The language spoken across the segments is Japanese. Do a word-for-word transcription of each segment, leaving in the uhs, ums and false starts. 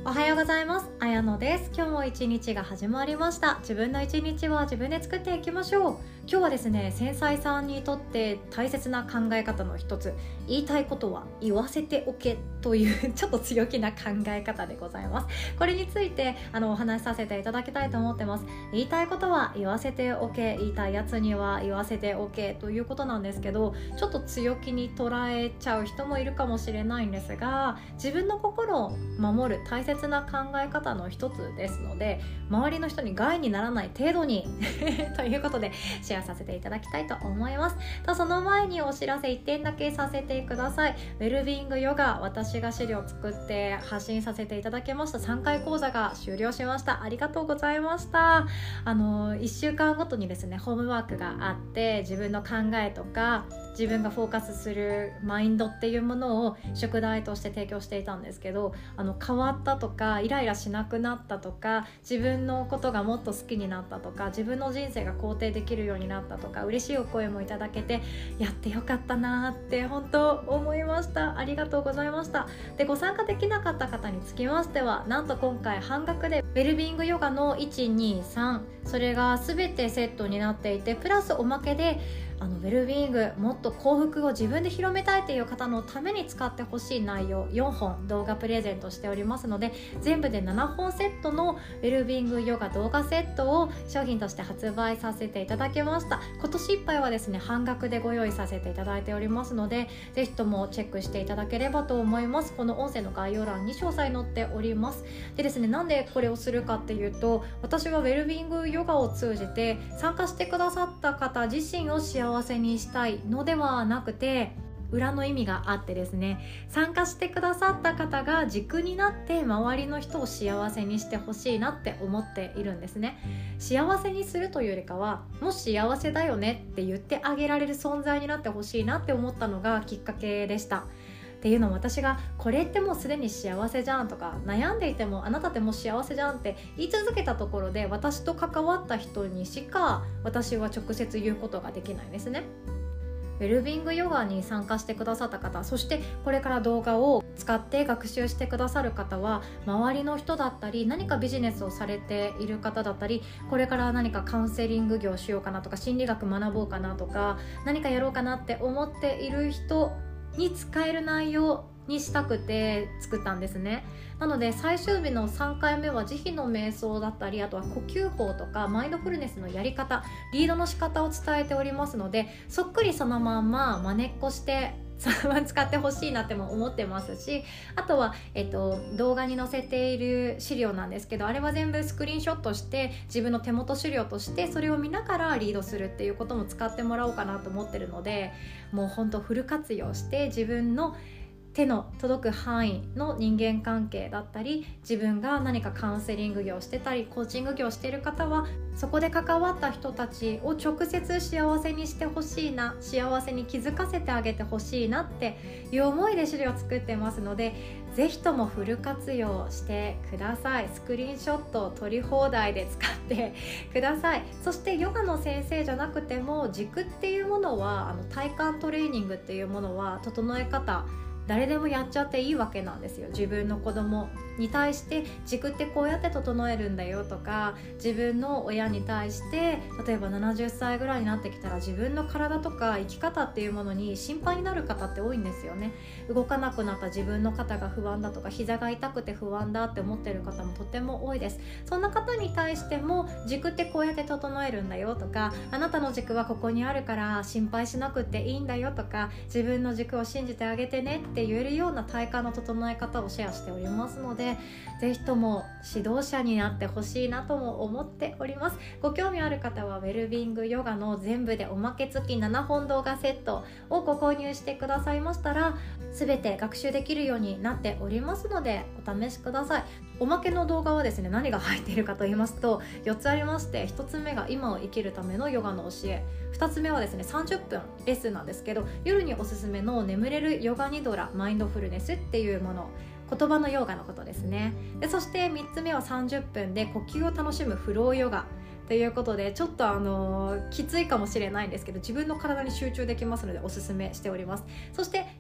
おはようございます。あやのです。今日も一日が始まりました。自分の一日は自分で作っていきましょう。今日はですね、繊細さんにとって大切な考え方の一つ、言いたいことは言わせておけというちょっと強気な考え方でございます。これについてあのお話しさせていただきたいと思ってます。言いたいことは言わせておけ、言いたいやつには言わせておけということなんですけど、ちょっと強気に捉えちゃう人もいるかもしれないんですが、自分の心を守る大切な考え方の一つですので、周りの人に害にならない程度にということでシェアさせていただきたいと思います。とその前にお知らせいってんだけさせてください。ウェルビーイングヨガ、私が資料を作って発信させていただきましたさんかい講座が終了しました。ありがとうございました。あのいっしゅうかんごとにですね、ホームワークがあって、自分の考えとか自分がフォーカスするマインドっていうものを宿題として提供していたんですけど、あの変わったとかイライラしなくなったとか、自分のことがもっと好きになったとか、自分の人生が肯定できるようになったとか、嬉しいお声もいただけて、やってよかったなって本当思いました。ありがとうございました。で、ご参加できなかった方につきましては、なんと今回半額でウェルビーイングヨガのいち、に、さん、それが全てセットになっていて、プラスおまけであのウェルビーイング、もっと幸福を自分で広めたいという方のために使ってほしい内容よんほん動画プレゼントしておりますので、全部でななほんセットのウェルビーイングヨガ動画セットを商品として発売させていただきました。今年いっぱいはですね、半額でご用意させていただいておりますので、ぜひともチェックしていただければと思います。この音声の概要欄に詳細載っております。でですね、なんでこれをするかっていうと、私はウェルビーイングヨガを通じて参加してくださった方自身を幸せにしたいのではなくて、裏の意味があってですね、参加してくださった方が軸になって周りの人を幸せにしてほしいなって思っているんですね。幸せにするというよりかは、もう幸せだよねって言ってあげられる存在になってほしいなって思ったのがきっかけでした。っていうのも、私がこれってもうすでに幸せじゃんとか、悩んでいてもあなたってもう幸せじゃんって言い続けたところで、私と関わった人にしか私は直接言うことができないんですね。ウェルビーイングヨガに参加してくださった方、そしてこれから動画を使って学習してくださる方は、周りの人だったり、何かビジネスをされている方だったり、これから何かカウンセリング業をしようかなとか、心理学学ぼうかなとか、何かやろうかなって思っている人に使える内容にしたくて作ったんですね。なので最終日のさんかいめは慈悲の瞑想だったり、あとは呼吸法とかマインドフルネスのやり方、リードの仕方を伝えておりますので、そっくりそのまんま真似っこして使ってほしいなっても思ってますし、あとは、えっと、動画に載せている資料なんですけど、あれは全部スクリーンショットして自分の手元資料としてそれを見ながらリードするっていうことも使ってもらおうかなと思ってるので、もうほんとフル活用して自分の手の届く範囲の人間関係だったり、自分が何かカウンセリング業をしてたりコーチング業をしている方は、そこで関わった人たちを直接幸せにしてほしいな、幸せに気づかせてあげてほしいなっていう思いで資料を作ってますので、ぜひともフル活用してください。スクリーンショットを撮り放題で使ってください。そしてヨガの先生じゃなくても、軸っていうものは、あの体幹トレーニングっていうものは整え方誰でもやっちゃっていいわけなんですよ。自分の子供に対して軸ってこうやって整えるんだよとか、自分の親に対して例えばななじゅっさいぐらいになってきたら、自分の体とか生き方っていうものに心配になる方って多いんですよね。動かなくなった自分の肩が不安だとか、膝が痛くて不安だって思ってる方もとても多いです。そんな方に対しても、軸ってこうやって整えるんだよとか、あなたの軸はここにあるから心配しなくていいんだよとか、自分の軸を信じてあげてねって言えるような体幹の整え方をシェアしておりますので、ぜひとも指導者になってほしいなとも思っております。ご興味ある方はウェルビーイングヨガの全部でおまけ付きななほん動画セットをご購入してくださいましたら、全て学習できるようになっておりますので、お試しください。おまけの動画はですね、何が入っているかと言いますとよっつありまして、ひとつめが今を生きるためのヨガの教え、ふたつめはですねさんじゅっぷんレッスンなんですけど、夜におすすめの眠れるヨガニドラマインドフルネスっていうもの、言葉のヨガのことですね。でそしてみっつめはさんじゅっぷんで呼吸を楽しむフローヨガということで、ちょっとあのきついかもしれないんですけど、自分の体に集中できますのでおすすめしております。そしてよっつめは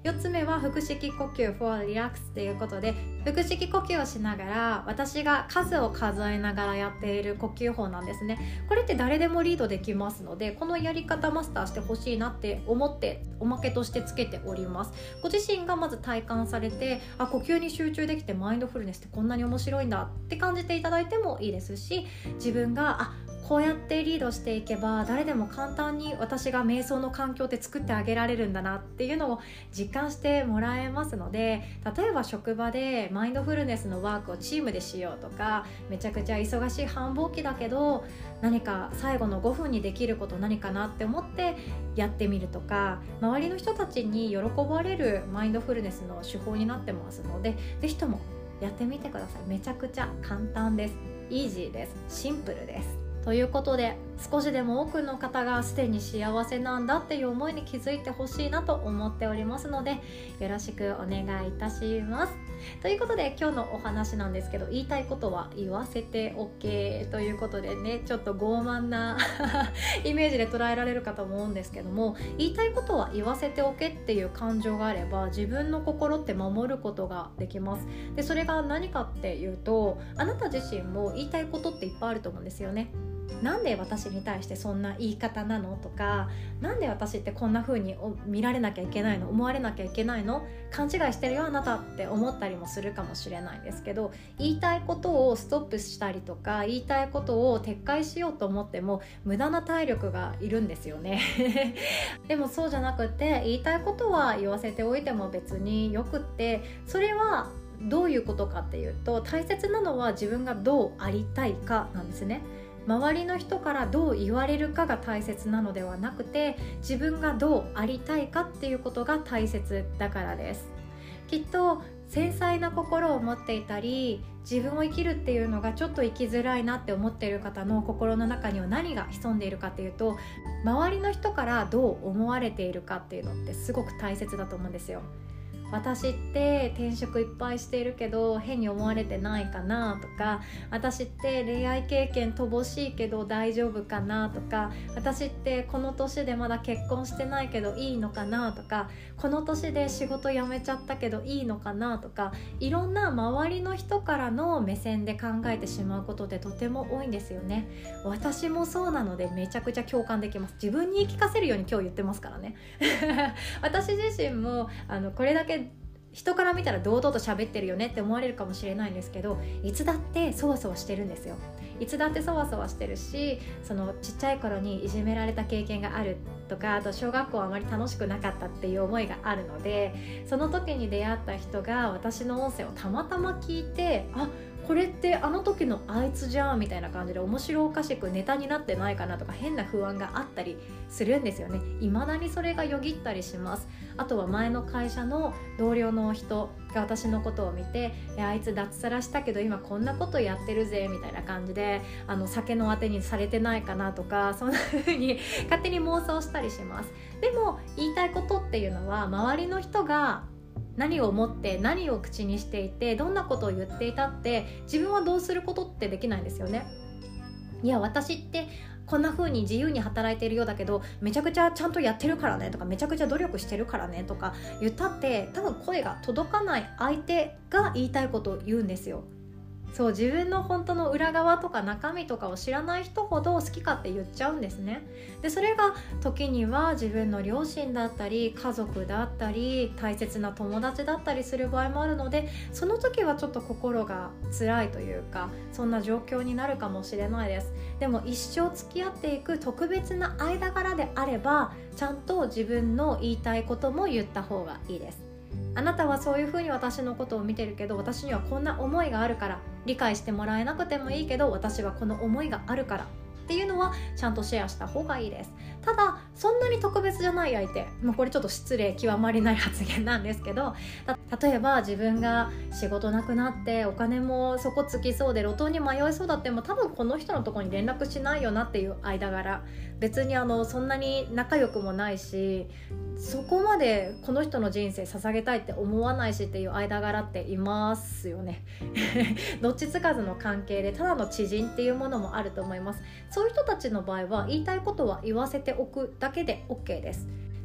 は腹式呼吸 for relax ということで、腹式呼吸をしながら私が数を数えながらやっている呼吸法なんですね。これって誰でもリードできますので、このやり方マスターしてほしいなって思っておまけとしてつけております。ご自身がまず体感されて、あ、呼吸に集中できてマインドフルネスってこんなに面白いんだって感じていただいてもいいですし、自分があこうやってリードしていけば誰でも簡単に私が瞑想の環境って作ってあげられるんだなっていうのを実感してもらえますので、例えば職場でマインドフルネスのワークをチームでしようとか、めちゃくちゃ忙しい繁忙期だけど何か最後のごふんにできること何かなって思ってやってみるとか、周りの人たちに喜ばれるマインドフルネスの手法になってますので、ぜひともやってみてください。めちゃくちゃ簡単です。イージーです。シンプルです。ということで、少しでも多くの方がすでに幸せなんだっていう思いに気づいてほしいなと思っておりますので、よろしくお願いいたします。ということで、今日のお話なんですけど、言いたいことは言わせて OK ということでね、ちょっと傲慢なイメージで捉えられるかと思うんですけども、言いたいことは言わせて OK っていう感情があれば、自分の心って守ることができます。で、それが何かっていうと、あなた自身も言いたいことっていっぱいあると思うんですよね。なんで私に対してそんな言い方なのとか、なんで私ってこんな風に見られなきゃいけないの、思われなきゃいけないの、勘違いしてるよあなたって思ったりもするかもしれないんですけど、言いたいことをストップしたりとか、言いたいことを撤回しようと思っても無駄な体力がいるんですよねでもそうじゃなくて、言いたいことは言わせておいても別によくって、それはどういうことかっていうと、大切なのは自分がどうありたいかなんですね。周りの人からどう言われるかが大切なのではなくて、自分がどうありたいかっていうことが大切だからです。きっと繊細な心を持っていたり、自分を生きるっていうのがちょっと生きづらいなって思っている方の心の中には何が潜んでいるかっていうと、周りの人からどう思われているかっていうのってすごく大切だと思うんですよ。私って転職いっぱいしているけど変に思われてないかなとか、私って恋愛経験乏しいけど大丈夫かなとか、私ってこの年でまだ結婚してないけどいいのかなとか、この年で仕事辞めちゃったけどいいのかなとか、いろんな周りの人からの目線で考えてしまうことってとても多いんですよね。私もそうなのでめちゃくちゃ共感できます。自分に言い聞かせるように今日言ってますからね私自身もあのこれだけ人から見たら堂々と喋ってるよねって思われるかもしれないんですけど、いつだってそわそわしてるんですよ。いつだってそわそわしてるし、そのちっちゃい頃にいじめられた経験があるとか、あと小学校はあまり楽しくなかったっていう思いがあるので、その時に出会った人が私の音声をたまたま聞いて、あ、これってあの時のあいつじゃんみたいな感じで面白おかしくネタになってないかなとか、変な不安があったりするんですよね。未だにそれがよぎったりします。あとは前の会社の同僚の人が私のことを見て、あいつ脱サラしたけど今こんなことやってるぜみたいな感じで、あの酒のあてにされてないかなとか、そんな風に勝手に妄想したりします。でも言いたいことっていうのは、周りの人が何を思って何を口にしていて、どんなことを言っていたって自分はどうすることってできないんですよね。いや、私ってこんな風に自由に働いているようだけどめちゃくちゃちゃんとやってるからねとか、めちゃくちゃ努力してるからねとか言ったって、多分声が届かない相手が言いたいことを言うんですよ。そう、自分の本当の裏側とか中身とかを知らない人ほど好き勝手言っちゃうんですね。で、それが時には自分の両親だったり家族だったり大切な友達だったりする場合もあるので、その時はちょっと心が辛いというか、そんな状況になるかもしれないです。でも一生付き合っていく特別な間柄であれば、ちゃんと自分の言いたいことも言った方がいいです。あなたはそういうふうに私のことを見てるけど、私にはこんな思いがあるから、理解してもらえなくてもいいけど私はこの思いがあるからっていうのはちゃんとシェアした方がいいです。ただそんなに特別じゃない相手、もうこれちょっと失礼極まりない発言なんですけど、例えば自分が仕事なくなってお金も底つきそうで路頭に迷いそうだっても、多分この人のところに連絡しないよなっていう間柄、別にあのそんなに仲良くもないし、そこまでこの人の人生捧げたいって思わないしっていう間柄っていますよねどっちつかずの関係でただの知人っていうものもあると思います。そういう人たちの場合は言いたいことは言わせておくだけで OK です。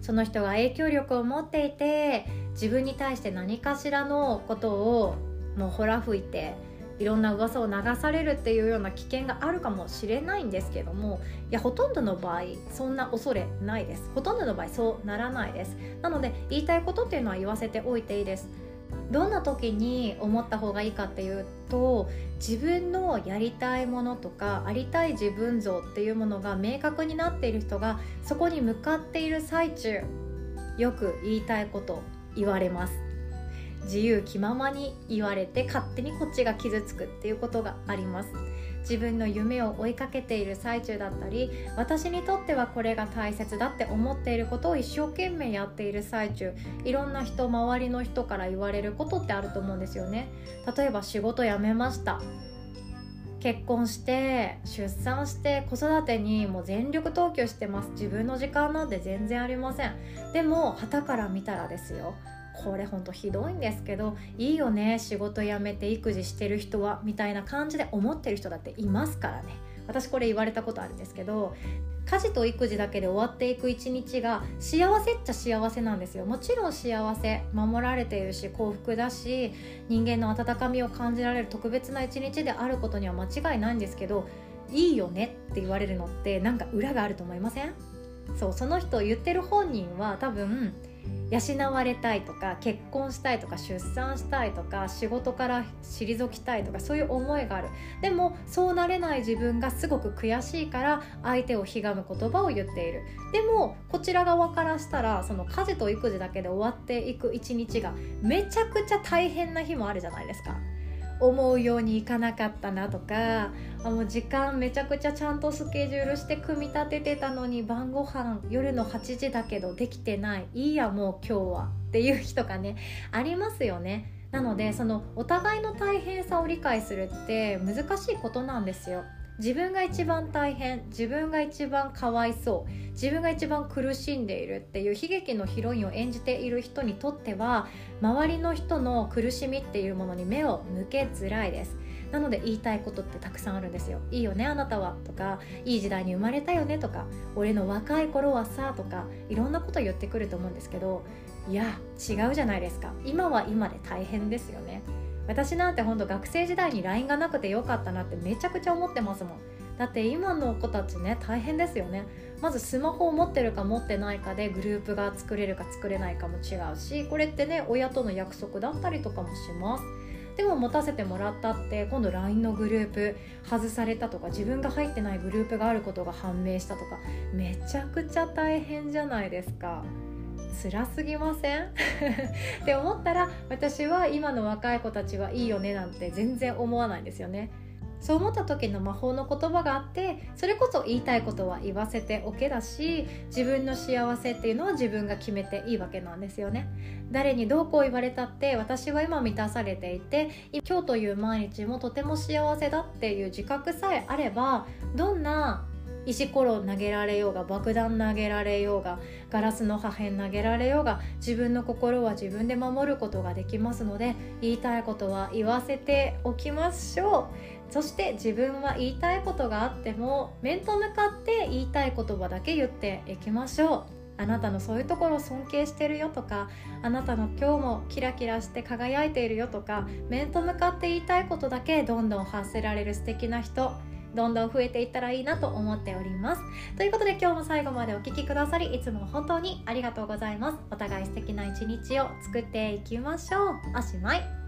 その人が影響力を持っていて、自分に対して何かしらのことをもうほら吹いていろんな噂を流されるっていうような危険があるかもしれないんですけども、いやほとんどの場合そんな恐れないです。ほとんどの場合そうならないです。なので言いたいことっていうのは言わせておいていいです。どんな時に思った方がいいかっていうと、自分のやりたいものとかありたい自分像っていうものが明確になっている人がそこに向かっている最中、よく言いたいこと言われます。自由気ままに言われて勝手にこっちが傷つくっていうことがあります。自分の夢を追いかけている最中だったり、私にとってはこれが大切だって思っていることを一生懸命やっている最中、いろんな人、周りの人から言われることってあると思うんですよね。例えば仕事辞めました、結婚して出産して子育てにもう全力投球してます、自分の時間なんて全然ありません。でも傍から見たらですよ、これほんとひどいんですけど、いいよね仕事辞めて育児してる人はみたいな感じで思ってる人だっていますからね。私これ言われたことあるんですけど、家事と育児だけで終わっていく一日が幸せっちゃ幸せなんですよ。もちろん幸せ、守られているし幸福だし、人間の温かみを感じられる特別な一日であることには間違いないんですけど、いいよねって言われるのってなんか裏があると思いません？そう、その人を言ってる本人は多分養われたいとか結婚したいとか出産したいとか仕事から退きたいとかそういう思いがある。でもそうなれない自分がすごく悔しいから相手をひがむ言葉を言っている。でもこちら側からしたらその家事と育児だけで終わっていく一日がめちゃくちゃ大変な日もあるじゃないですか。思うようにいかなかったなとか、あもう時間めちゃくちゃちゃんとスケジュールして組み立ててたのに晩ご飯夜のはちじだけどできてない、いいやもう今日はっていう日とかねありますよね。なのでそのお互いの大変さを理解するって難しいことなんですよ。自分が一番大変、自分が一番かわいそう、自分が一番苦しんでいるっていう悲劇のヒロインを演じている人にとっては周りの人の苦しみっていうものに目を向けづらいです。なので言いたいことってたくさんあるんですよ。いいよねあなたはとか、いい時代に生まれたよねとか、俺の若い頃はさとか、いろんなこと言ってくると思うんですけど、いや違うじゃないですか。今は今で大変ですよね。私なんてほんと学生時代に ライン がなくてよかったなってめちゃくちゃ思ってますもん。だって今の子たちね大変ですよね。まずスマホを持ってるか持ってないかでグループが作れるか作れないかも違うし、これってね親との約束だったりとかもします。でも持たせてもらったって今度 ライン のグループ外されたとか、自分が入ってないグループがあることが判明したとか、めちゃくちゃ大変じゃないですか。辛すぎませんって思ったら、私は今の若い子たちはいいよねなんて全然思わないんですよね。そう思った時の魔法の言葉があって、それこそ言いたいことは言わせておけだし、自分の幸せっていうのは自分が決めていいわけなんですよね。誰にどうこう言われたって私は今満たされていて、今日という毎日もとても幸せだっていう自覚さえあれば、どんな石ころ投げられようが、爆弾投げられようが、ガラスの破片投げられようが、自分の心は自分で守ることができますので、言いたいことは言わせておきましょう。そして自分は言いたいことがあっても面と向かって言いたい言葉だけ言っていきましょう。あなたのそういうところを尊敬してるよとか、あなたの今日もキラキラして輝いているよとか、面と向かって言いたいことだけどんどん発せられる素敵な人、どんどん増えていったらいいなと思っております。ということで今日も最後までお聞きくださりいつも本当にありがとうございます。お互い素敵な一日を作っていきましょう。おしまい。